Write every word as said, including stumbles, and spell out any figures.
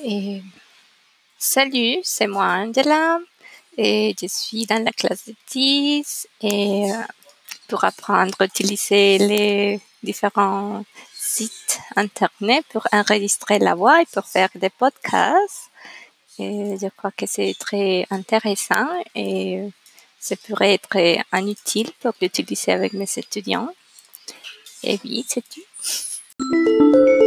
Et salut, c'est moi Angela et je suis dans la classe de dix et euh, pour apprendre à utiliser les différents sites internet pour enregistrer la voix et pour faire des podcasts. Et je crois que c'est très intéressant et ça pourrait être un utile pour l'utiliser avec mes étudiants. Et oui, c'est tout.